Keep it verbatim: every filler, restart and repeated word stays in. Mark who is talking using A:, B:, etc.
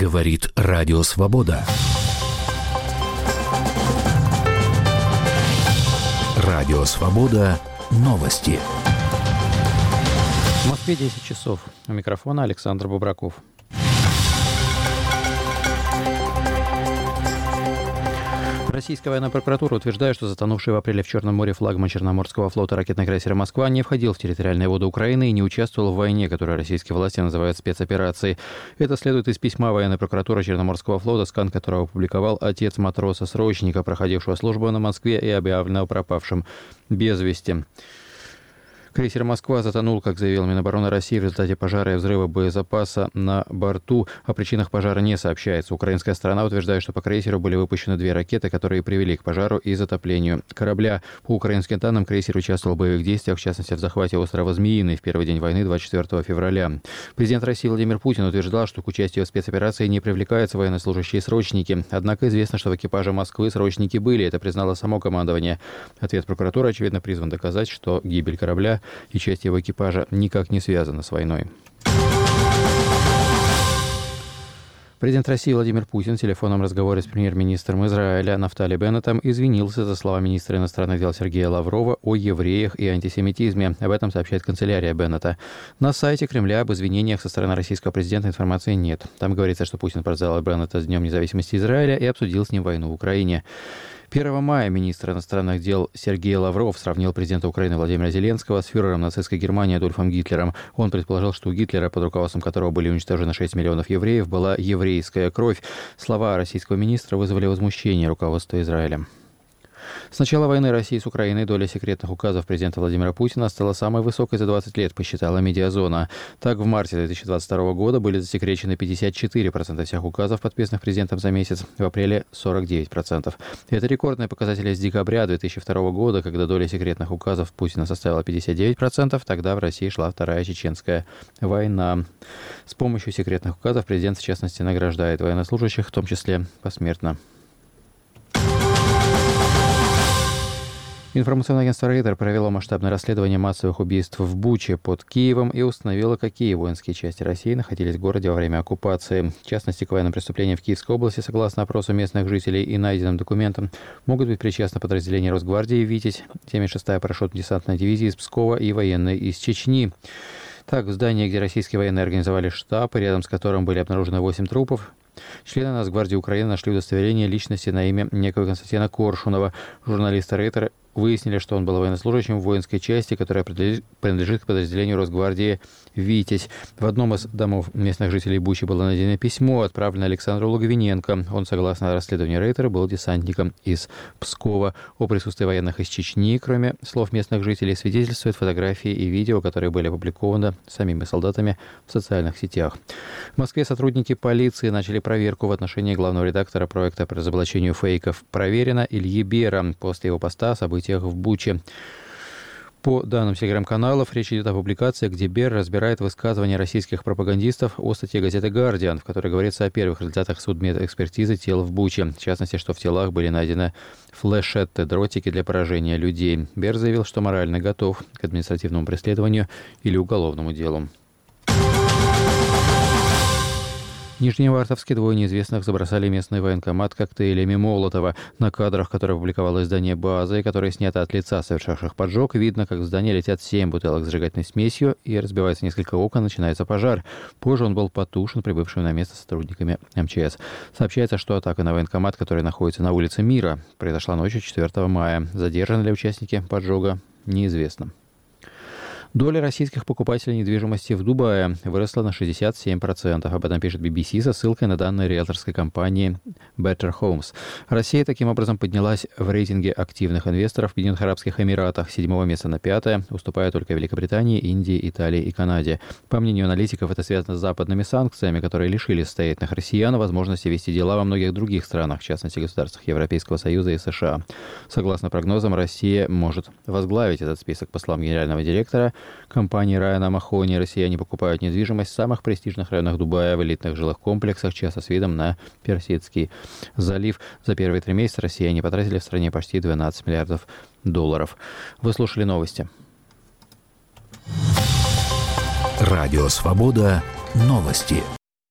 A: Говорит Радио Свобода. Радио Свобода. Новости.
B: В Москве десять часов. У микрофона Александр Бобраков. Российская военная прокуратура утверждает, что затонувший в апреле в Черном море флагман Черноморского флота ракетный крейсер «Москва» не входил в территориальные воды Украины и не участвовал в войне, которую российские власти называют спецоперацией. Это следует из письма военной прокуратуры Черноморского флота, скан которого опубликовал отец матроса-срочника, проходившего службу на Москве и объявленного пропавшим без вести. Крейсер «Москва» затонул, как заявил Минобороны России, в результате пожара и взрыва боезапаса на борту. О причинах пожара не сообщается. Украинская сторона утверждает, что по крейсеру были выпущены две ракеты, которые привели к пожару и затоплению корабля. По украинским данным, крейсер участвовал в боевых действиях, в частности, в захвате острова Змеиный в первый день войны, двадцать четвёртого февраля. Президент России Владимир Путин утверждал, что к участию в спецоперации не привлекаются военнослужащие срочники. Однако известно, что в экипаже «Москвы» срочники были. Это признало само командование. Ответ прокуратуры, очевидно, призван доказать, что гибель корабля и часть его экипажа никак не связана с войной. Президент России Владимир Путин в телефонном разговоре с премьер-министром Израиля Нафтали Беннетом извинился за слова министра иностранных дел Сергея Лаврова о евреях и антисемитизме. Об этом сообщает канцелярия Беннета. На сайте Кремля об извинениях со стороны российского президента информации нет. Там говорится, что Путин поздравил Беннета с Днем независимости Израиля и обсудил с ним войну в Украине. первого мая министр иностранных дел Сергей Лавров сравнил президента Украины Владимира Зеленского с фюрером нацистской Германии Адольфом Гитлером. Он предположил, что у Гитлера, под руководством которого были уничтожены шесть миллионов евреев, была еврейская кровь. Слова российского министра вызвали возмущение руководства Израиля. С начала войны России с Украиной доля секретных указов президента Владимира Путина стала самой высокой за двадцать лет, посчитала Медиазона. Так, в марте две тысячи двадцать второго года были засекречены пятьдесят четыре процента всех указов, подписанных президентом за месяц, в апреле сорок девять процентов. Это рекордные показатели с декабря две тысячи второго года, когда доля секретных указов Путина составила пятьдесят девять процентов, тогда в России шла Вторая Чеченская война. С помощью секретных указов президент, в частности, награждает военнослужащих, в том числе посмертно. Информационное агентство «Рейтер» провело масштабное расследование массовых убийств в Буче под Киевом и установило, какие воинские части России находились в городе во время оккупации. В частности, к военным преступлениям в Киевской области, согласно опросу местных жителей и найденным документам, могут быть причастны подразделения Росгвардии «Витязь», семьдесят шестая парашютно-десантная дивизия из Пскова и военные из Чечни. Так, в здании, где российские военные организовали штаб, рядом с которым были обнаружены восемь трупов, члены Нацгвардии Украины нашли удостоверение личности на имя некого Константина Коршунова. Журналисты «Рейтера» выяснили, что он был военнослужащим в воинской части, которая принадлежит к подразделению Росгвардии «Витязь». В одном из домов местных жителей Бучи было найдено письмо, отправленное Александру Логвиненко. Он, согласно расследованию «Рейтера», был десантником из Пскова. О присутствии военных из Чечни, кроме слов местных жителей, свидетельствуют фотографии и видео, которые были опубликованы самими солдатами в социальных сетях. В Москве сотрудники полиции начали проверку в отношении главного редактора проекта по разоблачению фейков «Проверено» Ильи Бера после его поста о событиях в Буче. По данным телеграм-каналов, речь идет о публикации, где Бер разбирает высказывания российских пропагандистов о статье газеты «Гардиан», в которой говорится о первых результатах судмедэкспертизы тел в Буче. В частности, что в телах были найдены флешетты, дротики для поражения людей. Бер заявил, что морально готов к административному преследованию или уголовному делу. В Нижневартовске двое неизвестных забросали местный военкомат коктейлями Молотова. На кадрах, которые опубликовало издание «База» и которые сняты от лица совершавших поджог, видно, как в здание летят семь бутылок с зажигательной смесью и разбивается несколько окон, начинается пожар. Позже он был потушен прибывшими на место сотрудниками эм че эс. Сообщается, что атака на военкомат, который находится на улице Мира, произошла ночью четвёртого мая. Задержаны ли участники поджога, неизвестно. Доля российских покупателей недвижимости в Дубае выросла на шестьдесят семь процентов. Об этом пишет би би си со ссылкой на данные риэлторской компании Better Homes. Россия таким образом поднялась в рейтинге активных инвесторов в Объединенных Арабских Эмиратах с седьмого места на пятое, уступая только Великобритании, Индии, Италии и Канаде. По мнению аналитиков, это связано с западными санкциями, которые лишили состоятельных россиян возможности вести дела во многих других странах, в частности государствах Европейского Союза и США. Согласно прогнозам, Россия может возглавить этот список. По словам генерального директора компании Райана Махони, россияне покупают недвижимость в самых престижных районах Дубая, в элитных жилых комплексах, часто с видом на Персидский залив. За первые три месяца россияне потратили в стране почти двенадцать миллиардов долларов. Вы слушали новости.
A: Радио «Свобода». Новости.